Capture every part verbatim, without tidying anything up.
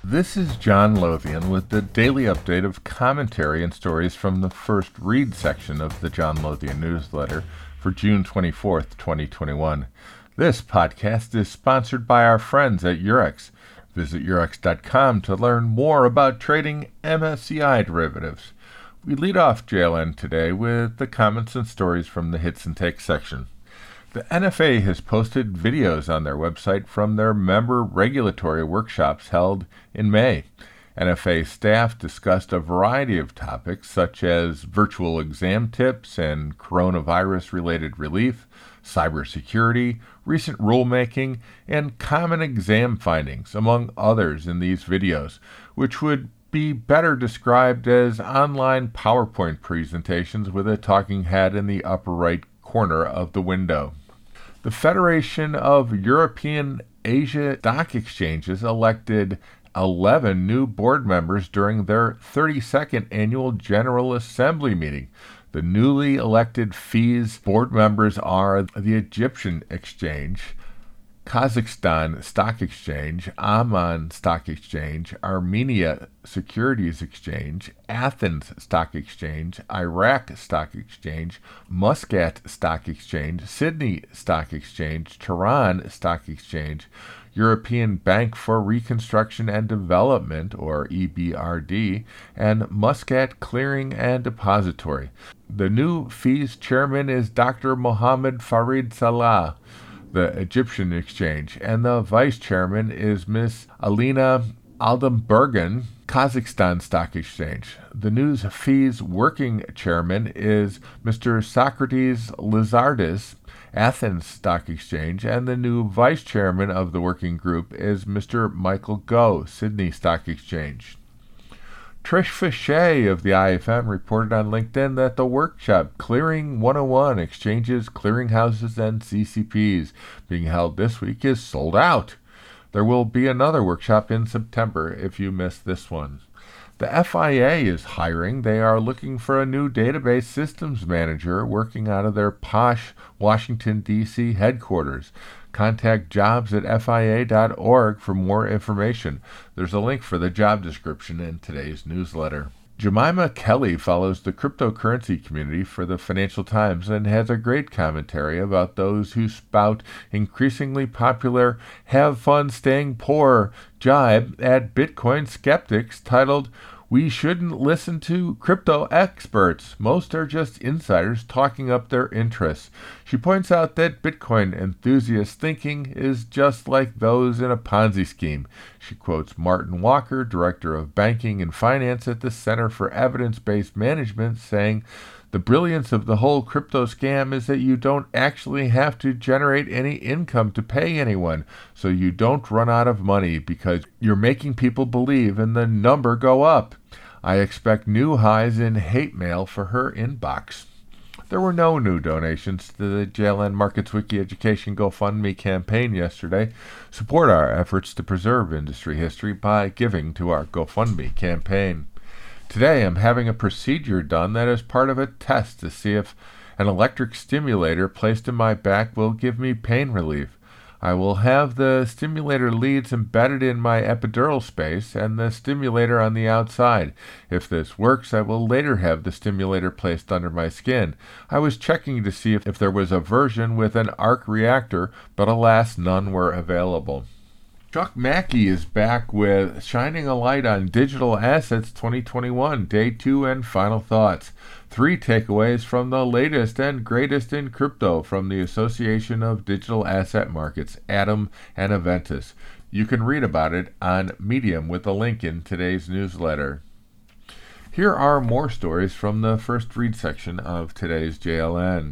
This is John Lothian with the daily update of commentary and stories from the first read section of the John Lothian newsletter for June twenty-fourth, twenty twenty-one. This podcast is sponsored by our friends at Eurex. Visit eurex dot com to learn more about trading M S C I derivatives. We lead off J L N today with the comments and stories from the Hits and Takes section. The N F A has posted videos on their website from their member regulatory workshops held in May. N F A staff discussed a variety of topics such as virtual exam tips and coronavirus-related relief, cybersecurity, recent rulemaking, and common exam findings, among others in these videos, which would be better described as online PowerPoint presentations with a talking head in the upper right corner of the window. The Federation of European Asia Stock Exchanges elected eleven new board members during their thirty-second annual General Assembly meeting. The newly elected F I E S board members are the Egyptian Exchange, Kazakhstan Stock Exchange, Amman Stock Exchange, Armenia Securities Exchange, Athens Stock Exchange, Iraq Stock Exchange, Muscat Stock Exchange, Sydney Stock Exchange, Tehran Stock Exchange, European Bank for Reconstruction and Development, or E B R D, and Muscat Clearing and Depository. The new F I E S chairman is Doctor Mohammed Farid Salah, the Egyptian Exchange, and the vice chairman is Miss Alina Aldembergen, Kazakhstan Stock Exchange. The new F I E S working chairman is Mister Socrates Lizardis, Athens Stock Exchange, and the new vice chairman of the working group is Mister Michael Go, Sydney Stock Exchange. Trish Fichet of the I F M reported on LinkedIn that the workshop Clearing one oh one Exchanges, Clearinghouses, and C C Ps being held this week is sold out. There will be another workshop in September if you missed this one. The F I A is hiring. They are looking for a new database systems manager working out of their posh Washington, D C headquarters. Contact jobs at F I A dot org for more information. There's a link for the job description in today's newsletter. Jemima Kelly follows the cryptocurrency community for the Financial Times and has a great commentary about those who spout increasingly popular have fun staying poor jibe at Bitcoin skeptics titled, "We shouldn't listen to crypto experts. Most are just insiders talking up their interests." She points out that Bitcoin enthusiast thinking is just like those in a Ponzi scheme. She quotes Martin Walker, Director of Banking and Finance at the Center for Evidence-Based Management, saying, "The brilliance of the whole crypto scam is that you don't actually have to generate any income to pay anyone, so you don't run out of money because you're making people believe and the number go up." I expect new highs in hate mail for her inbox. There were no new donations to the J L N Markets Wiki Education GoFundMe campaign yesterday. Support our efforts to preserve industry history by giving to our GoFundMe campaign. Today I'm having a procedure done that is part of a test to see if an electric stimulator placed in my back will give me pain relief. I will have the stimulator leads embedded in my epidural space and the stimulator on the outside. If this works, I will later have the stimulator placed under my skin. I was checking to see if, if there was a version with an arc reactor, but alas, none were available. Chuck Mackey is back with Shining a Light on Digital Assets twenty twenty-one, Day two and Final Thoughts. Three takeaways from the latest and greatest in crypto from the Association of Digital Asset Markets, Atom and Aventus. You can read about it on Medium with a link in today's newsletter. Here are more stories from the first read section of today's J L N.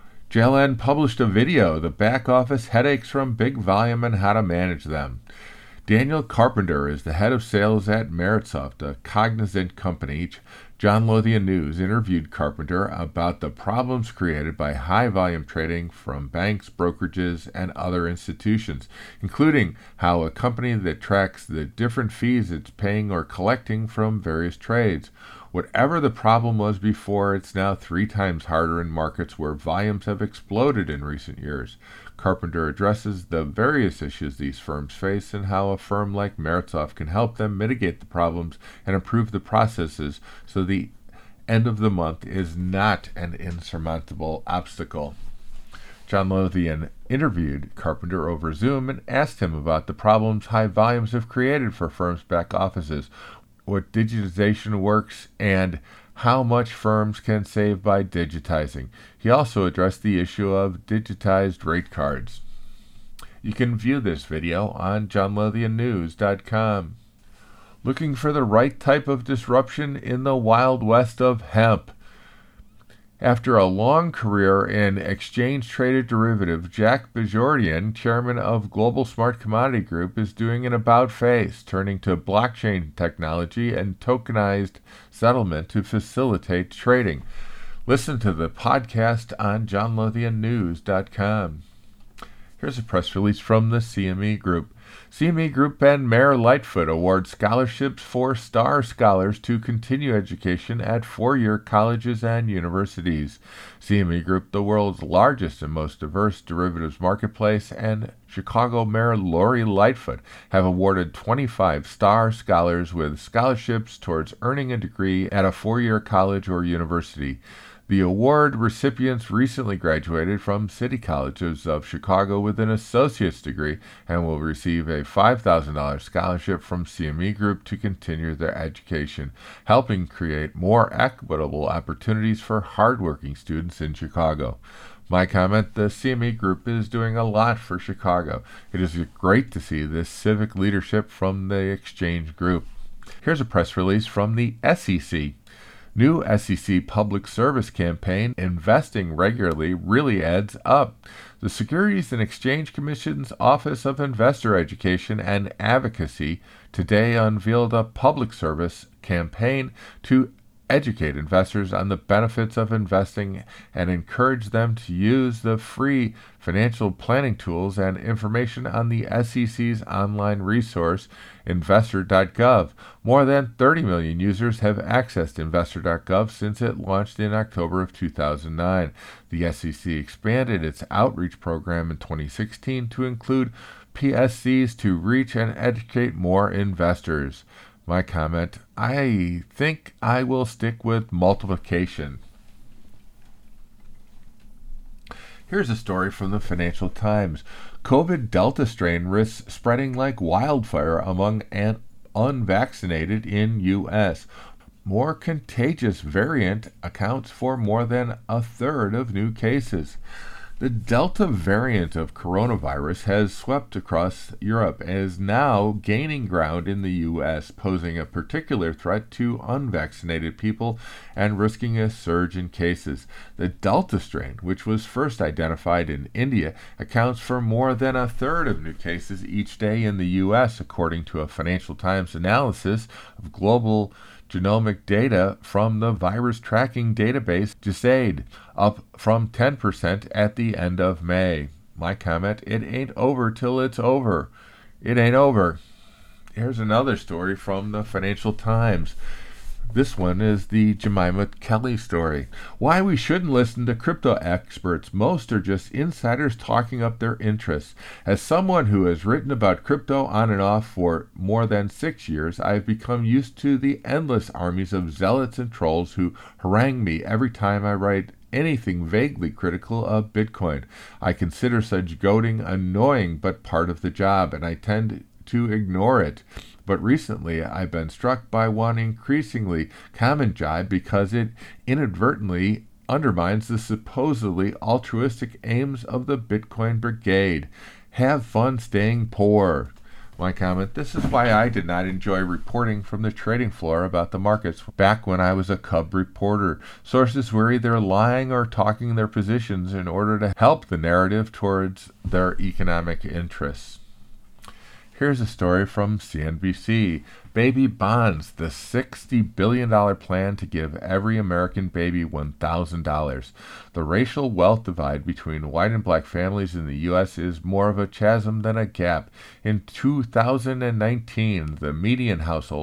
J L N published a video, The Back Office Headaches from Big Volume and How to Manage Them. Daniel Carpenter is the head of sales at Meritsoft, a Cognizant company. John Lothian News interviewed Carpenter about the problems created by high-volume trading from banks, brokerages, and other institutions, including how a company that tracks the different fees it's paying or collecting from various trades. Whatever the problem was before, it's now three times harder in markets where volumes have exploded in recent years. Carpenter addresses the various issues these firms face and how a firm like Meritsoft can help them mitigate the problems and improve the processes so the end of the month is not an insurmountable obstacle. John Lothian interviewed Carpenter over Zoom and asked him about the problems high volumes have created for firms' back offices, what digitization works, and how much firms can save by digitizing. He also addressed the issue of digitized rate cards. You can view this video on john lothian news dot com. Looking for the right type of disruption in the wild west of hemp? After a long career in exchange-traded derivatives, Jack Bajordian, chairman of Global Smart Commodity Group, is doing an about-face, turning to blockchain technology and tokenized settlement to facilitate trading. Listen to the podcast on john lothian news dot com. Here's a press release from the C M E Group. C M E Group and Mayor Lightfoot award scholarships for STAR scholars to continue education at four-year colleges and universities. C M E Group, the world's largest and most diverse derivatives marketplace, and Chicago Mayor Lori Lightfoot have awarded twenty-five STAR scholars with scholarships towards earning a degree at a four-year college or university. The award recipients recently graduated from City Colleges of Chicago with an associate's degree and will receive a five thousand dollars scholarship from C M E Group to continue their education, helping create more equitable opportunities for hardworking students in Chicago. My comment, the C M E Group is doing a lot for Chicago. It is great to see this civic leadership from the Exchange Group. Here's a press release from the S E C. New S E C public service campaign, Investing Regularly, really adds up. The Securities and Exchange Commission's Office of Investor Education and Advocacy today unveiled a public service campaign to educate investors on the benefits of investing and encourage them to use the free financial planning tools and information on the S E C's online resource, investor dot gov. More than thirty million users have accessed investor dot gov since it launched in October of two thousand nine. The S E C expanded its outreach program in twenty sixteen to include P S Cs to reach and educate more investors. My comment, I think I will stick with multiplication. Here's a story from the Financial Times. COVID Delta strain risks spreading like wildfire among an unvaccinated in U S. More contagious variant accounts for more than a third of new cases. The Delta variant of coronavirus has swept across Europe and is now gaining ground in the U S, posing a particular threat to unvaccinated people and risking a surge in cases. The Delta strain, which was first identified in India, accounts for more than a third of new cases each day in the U S, according to a Financial Times analysis of global genomic data from the virus tracking database GISAID, up from ten percent at the end of May. My comment, it ain't over till it's over. It ain't over. Here's another story from the Financial Times. This one is the Jemima Kelly story. Why we shouldn't listen to crypto experts. Most are just insiders talking up their interests. As someone who has written about crypto on and off for more than six years, I've become used to the endless armies of zealots and trolls who harangue me every time I write anything vaguely critical of Bitcoin. I consider such goading annoying but part of the job, and I tend to ignore it. But recently I've been struck by one increasingly common jibe because it inadvertently undermines the supposedly altruistic aims of the Bitcoin Brigade. Have fun staying poor. My comment, this is why I did not enjoy reporting from the trading floor about the markets back when I was a cub reporter. Sources were either lying or talking their positions in order to help the narrative towards their economic interests. Here's a story from C N B C. Baby bonds, the sixty billion dollars plan to give every American baby one thousand dollars. The racial wealth divide between white and black families in the U S is more of a chasm than a gap. In two thousand nineteen, the median household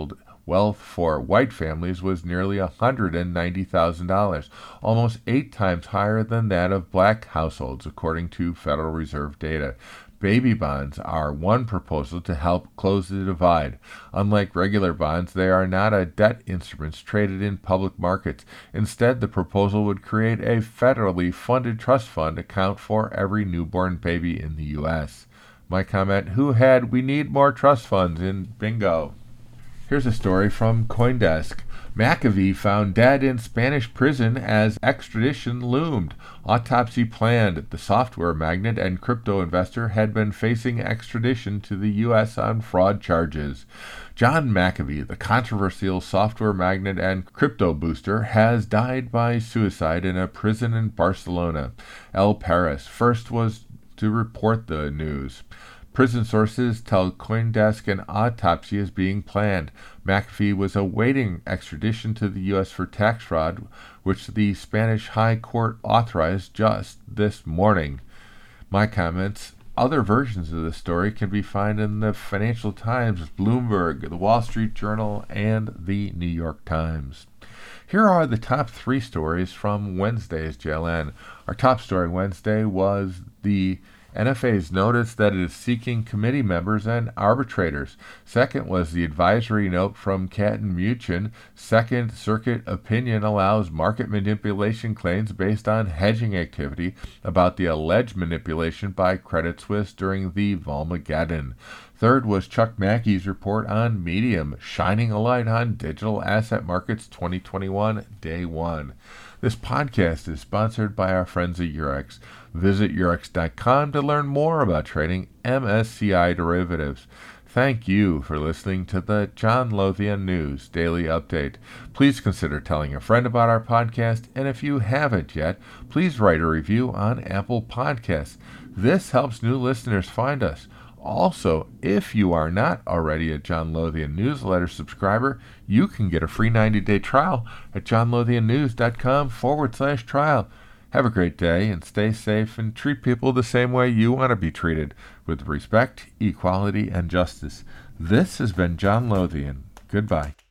wealth for white families was nearly one hundred ninety thousand dollars, almost eight times higher than that of black households, according to Federal Reserve data. Baby bonds are one proposal to help close the divide. Unlike regular bonds, they are not a debt instruments traded in public markets. Instead, the proposal would create a federally funded trust fund account for every newborn baby in the U S. My comment, who had "we need more trust funds" in bingo? Here's a story from CoinDesk. McAfee found dead in Spanish prison as extradition loomed. Autopsy planned. The software magnate and crypto investor had been facing extradition to the U S on fraud charges. John McAfee, the controversial software magnate and crypto booster, has died by suicide in a prison in Barcelona. El País first was to report the news. Prison sources tell CoinDesk an autopsy is being planned. McAfee was awaiting extradition to the U S for tax fraud, which the Spanish High Court authorized just this morning. My comments. Other versions of the story can be found in the Financial Times, Bloomberg, the Wall Street Journal, and the New York Times. Here are the top three stories from Wednesday's J L N. Our top story Wednesday was the N F A's notice that it is seeking committee members and arbitrators. Second was the advisory note from Katten Muchin. Second Circuit opinion allows market manipulation claims based on hedging activity about the alleged manipulation by Credit Suisse during the Volmageddon. Third was Chuck Mackey's report on Medium, shining a light on digital asset markets twenty twenty-one, day one. This podcast is sponsored by our friends at Eurex. Visit Eurex dot com to learn more about trading M S C I derivatives. Thank you for listening to the John Lothian News Daily Update. Please consider telling a friend about our podcast, and if you haven't yet, please write a review on Apple Podcasts. This helps new listeners find us. Also, if you are not already a John Lothian newsletter subscriber, you can get a free ninety-day trial at johnlothiannews.com forward slash trial. Have a great day and stay safe and treat people the same way you want to be treated, with respect, equality, and justice. This has been John Lothian. Goodbye.